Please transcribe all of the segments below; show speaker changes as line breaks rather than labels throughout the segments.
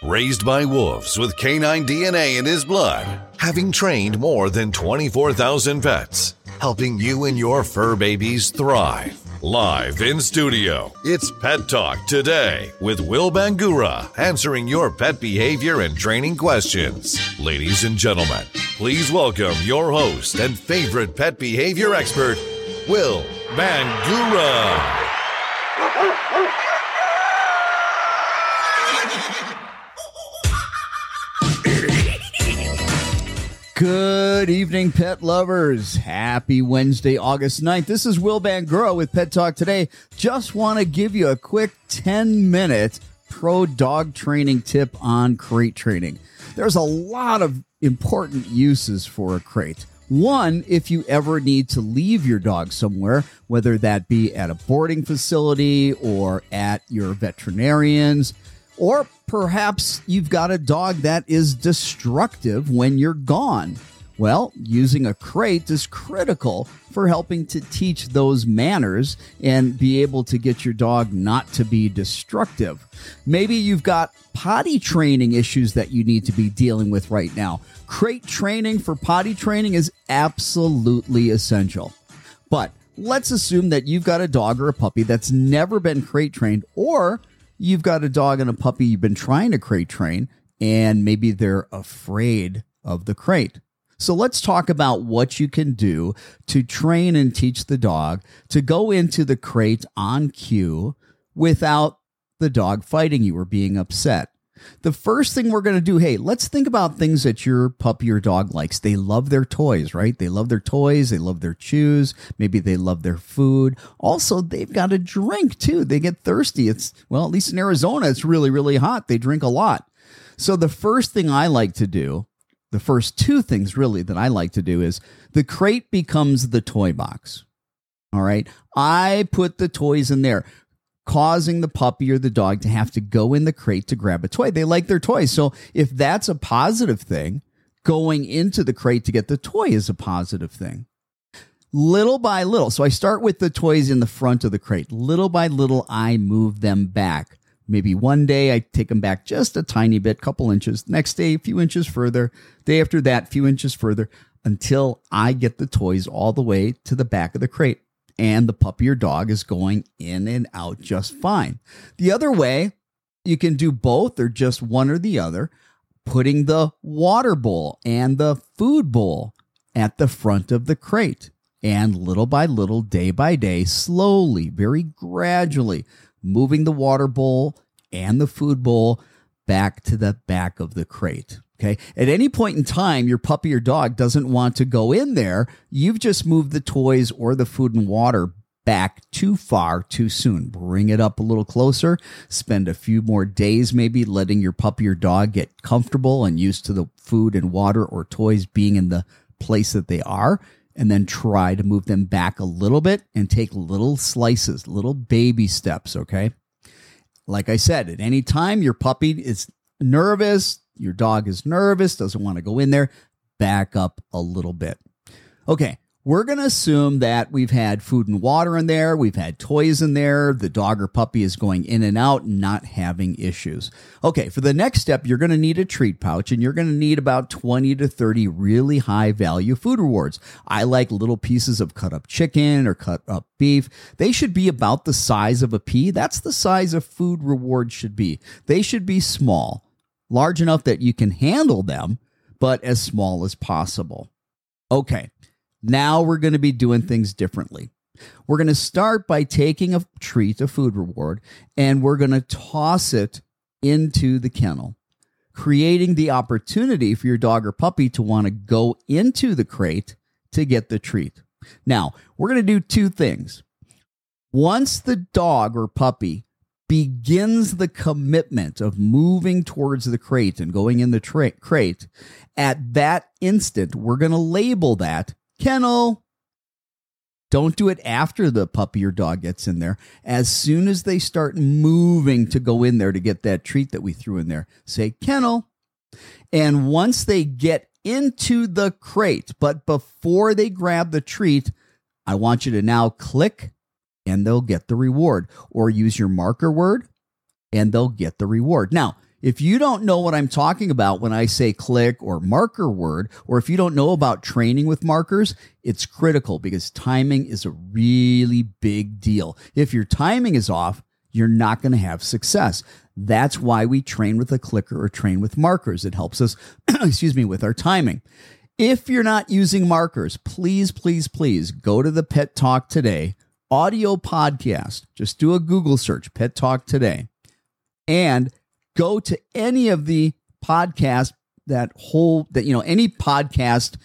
Raised by wolves with canine DNA in his blood, having trained more than 24,000 pets, helping you and your fur babies thrive. Live in studio, it's Pet Talk Today with Will Bangura, answering your pet behavior and training questions. Ladies and gentlemen, please welcome your host and favorite pet behavior expert, Will Bangura.
Good evening, pet lovers. Happy Wednesday, August 9th. This is Will Bangura with Pet Talk Today. Just want to give you a quick 10-minute pro dog training tip on crate training. There's a lot of important uses for a crate. One, if you ever need to leave your dog somewhere, whether that be at a boarding facility or at your veterinarian's, or perhaps you've got a dog that is destructive when you're gone. Well, using a crate is critical for helping to teach those manners and be able to get your dog not to be destructive. Maybe you've got potty training issues that you need to be dealing with right now. Crate training for potty training is absolutely essential. But let's assume that you've got a dog or a puppy that's never been crate trained, or you've got a dog and a puppy you've been trying to crate train, and maybe they're afraid of the crate. So let's talk about what you can do to train and teach the dog to go into the crate on cue without the dog fighting you or being upset. The first thing we're going to do, hey, let's think about things that your puppy or dog likes. They love their toys, right? They love their toys. They love their chews. Maybe they love their food. Also, they've got a drink too. They get thirsty. At least in Arizona, it's really, really hot. They drink a lot. So the first thing I like to do, the first two things really that I like to do is the crate becomes the toy box. All right. I put the toys in there, causing the puppy or the dog to have to go in the crate to grab a toy. They like their toys. So if that's a positive thing, going into the crate to get the toy is a positive thing. Little by little, so I start with the toys in the front of the crate. Little by little, I move them back. Maybe one day I take them back just a tiny bit, couple inches. Next day, a few inches further. Day after that, a few inches further, until I get the toys all the way to the back of the crate. And the puppy or dog is going in and out just fine. The other way, you can do both or just one or the other, putting the water bowl and the food bowl at the front of the crate. And little by little, day by day, slowly, very gradually, moving the water bowl and the food bowl back to the back of the crate. Okay. At any point in time, your puppy or dog doesn't want to go in there. You've just moved the toys or the food and water back too far too soon. Bring it up a little closer. Spend a few more days maybe letting your puppy or dog get comfortable and used to the food and water or toys being in the place that they are. And then try to move them back a little bit and take little slices, little baby steps. Okay. Like I said, at any time your puppy is nervous, your dog is nervous, doesn't want to go in there, back up a little bit. Okay, we're going to assume that we've had food and water in there, we've had toys in there, the dog or puppy is going in and out and not having issues. Okay, for the next step, you're going to need a treat pouch, and you're going to need about 20 to 30 really high value food rewards. I like little pieces of cut up chicken or cut up beef. They should be about the size of a pea. That's the size a food reward should be. They should be small. Large enough that you can handle them, but as small as possible. Okay, now we're going to be doing things differently. We're going to start by taking a treat, a food reward, and we're going to toss it into the kennel, creating the opportunity for your dog or puppy to want to go into the crate to get the treat. Now, we're going to do two things. Once the dog or puppy begins the commitment of moving towards the crate and going in the crate, at that instant, we're going to label that kennel. Don't do it after the puppy or dog gets in there. As soon as they start moving to go in there to get that treat that we threw in there, say kennel. And once they get into the crate, but before they grab the treat, I want you to now click and they'll get the reward, or use your marker word and they'll get the reward. Now, If you don't know what I'm talking about when I say click or marker word, or if you don't know about training with markers, it's critical because timing is a really big deal. If your timing is off, you're not going to have success. That's why we train with a clicker or train with markers. It helps us, with our timing. If you're not using markers, please, please, please go to the Pet Talk Today audio podcast. Just do a Google search, Pet Talk Today, and go to any of the podcasts any podcast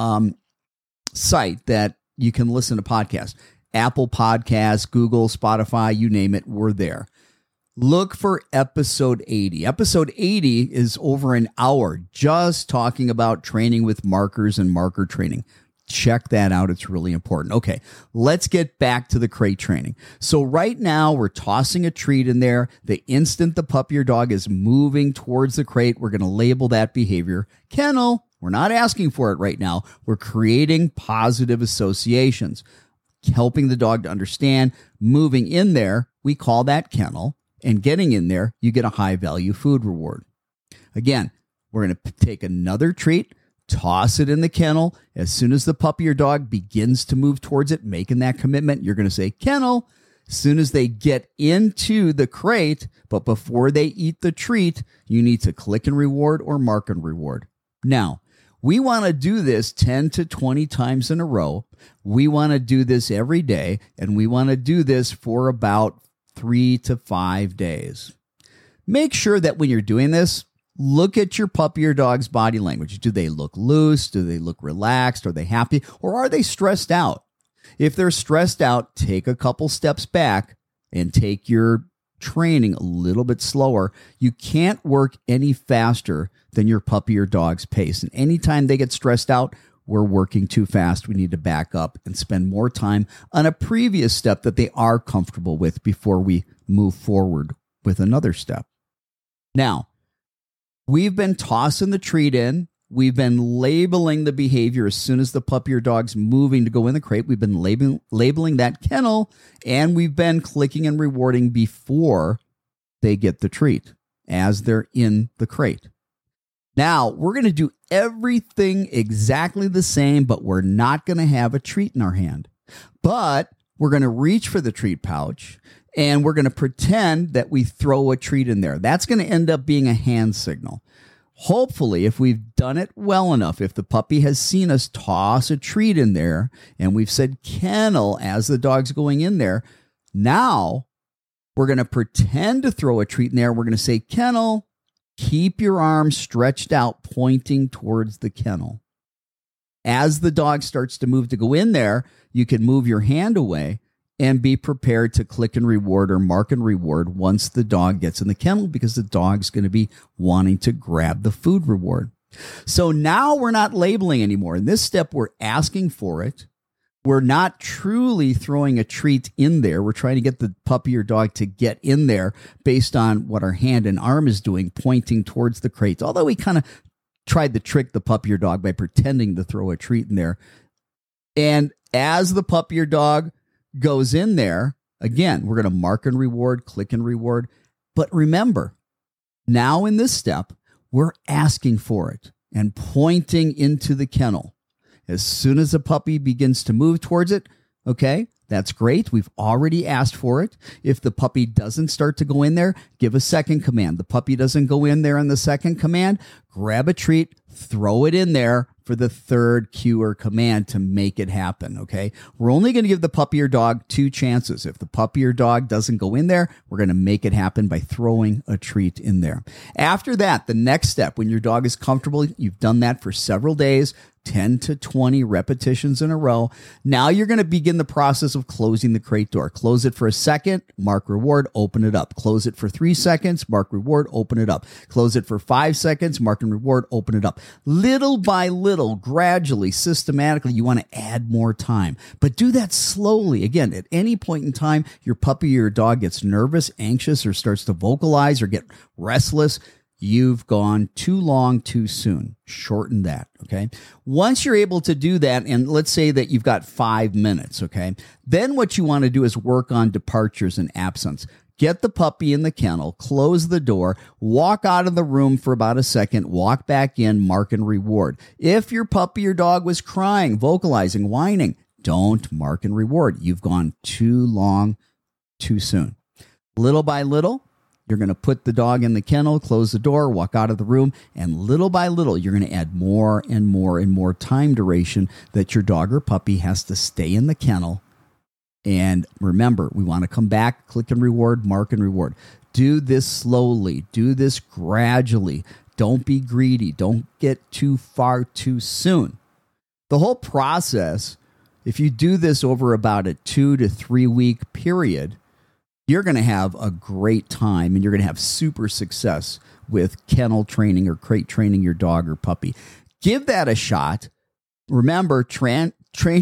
site that you can listen to podcasts. Apple Podcasts, Google, Spotify, you name it, we're there. Look for episode 80. Episode 80 is over an hour just talking about training with markers and marker training. Check that out. It's really important. Okay, let's get back to the crate training. So right now we're tossing a treat in there. The instant the puppy or dog is moving towards the crate, we're going to label that behavior kennel. We're not asking for it right now. We're creating positive associations, helping the dog to understand. Moving in there, we call that kennel. And getting in there, you get a high value food reward. Again, we're going to take another treat, toss it in the kennel. As soon as the puppy or dog begins to move towards it, making that commitment, you're going to say kennel. As soon as they get into the crate, but before they eat the treat, you need to click and reward or mark and reward. Now, we want to do this 10 to 20 times in a row. We want to do this every day, and we want to do this for about 3 to 5 days. Make sure that when you're doing this, look at your puppy or dog's body language. Do they look loose? Do they look relaxed? Are they happy? Or are they stressed out? If they're stressed out, take a couple steps back and take your training a little bit slower. You can't work any faster than your puppy or dog's pace. And anytime they get stressed out, we're working too fast. We need to back up and spend more time on a previous step that they are comfortable with before we move forward with another step. Now, we've been tossing the treat in. We've been labeling the behavior as soon as the puppy or dog's moving to go in the crate. We've been labeling that kennel, and we've been clicking and rewarding before they get the treat as they're in the crate. Now, we're going to do everything exactly the same, but we're not going to have a treat in our hand. But we're going to reach for the treat pouch, and we're going to pretend that we throw a treat in there. That's going to end up being a hand signal. Hopefully, if we've done it well enough, if the puppy has seen us toss a treat in there, and we've said kennel as the dog's going in there, now we're going to pretend to throw a treat in there. We're going to say kennel. Keep your arms stretched out, pointing towards the kennel. As the dog starts to move to go in there, you can move your hand away and be prepared to click and reward or mark and reward once the dog gets in the kennel, because the dog's going to be wanting to grab the food reward. So now we're not labeling anymore. In this step, we're asking for it. We're not truly throwing a treat in there. We're trying to get the puppy or dog to get in there based on what our hand and arm is doing, pointing towards the crates. Although we kind of tried to trick the puppy or dog by pretending to throw a treat in there. And as the puppy or dog goes in there, again, we're going to mark and reward, click and reward. But remember, now in this step, we're asking for it and pointing into the kennel. As soon as the puppy begins to move towards it, okay, that's great. We've already asked for it. If the puppy doesn't start to go in there, give a second command. The puppy doesn't go in there on the second command, grab a treat, throw it in there for the third cue or command to make it happen, okay? We're only going to give the puppy or dog 2 chances. If the puppy or dog doesn't go in there, we're going to make it happen by throwing a treat in there. After that, the next step, when your dog is comfortable, you've done that for several days, 10 to 20 repetitions in a row. Now you're going to begin the process of closing the crate door. Close it for a second, mark reward, open it up. Close it for 3 seconds, mark reward, open it up. Close it for 5 seconds, mark and reward, open it up. Little by little, gradually, systematically, you want to add more time. But do that slowly. Again, at any point in time, your puppy or your dog gets nervous, anxious, or starts to vocalize or get restless, you've gone too long, too soon. Shorten that, okay? Once you're able to do that, and let's say that you've got 5 minutes, okay? Then what you want to do is work on departures and absence. Get the puppy in the kennel, close the door, walk out of the room for about a second, walk back in, mark and reward. If your puppy or dog was crying, vocalizing, whining, don't mark and reward. You've gone too long, too soon. Little by little, you're going to put the dog in the kennel, close the door, walk out of the room, and little by little, you're going to add more and more and more time duration that your dog or puppy has to stay in the kennel. And remember, we want to come back, click and reward, mark and reward. Do this slowly. Do this gradually. Don't be greedy. Don't get too far too soon. The whole process, if you do this over about a 2 to 3 week period, you're going to have a great time and you're going to have super success with kennel training or crate training your dog or puppy. Give that a shot. Remember, training,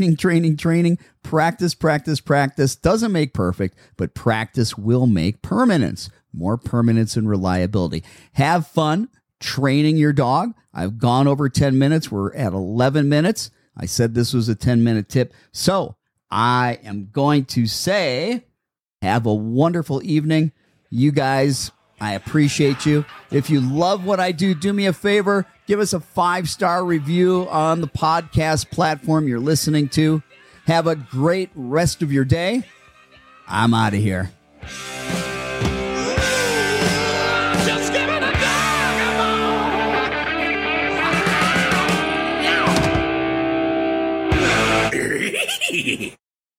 practice doesn't make perfect, but practice will make permanence, more permanence and reliability. Have fun training your dog. I've gone over 10 minutes. We're at 11 minutes. I said this was a 10-minute tip. So I am going to say, have a wonderful evening. You guys, I appreciate you. If you love what I do, do me a favor. Give us a 5-star review on the podcast platform you're listening to. Have a great rest of your day. I'm out of here.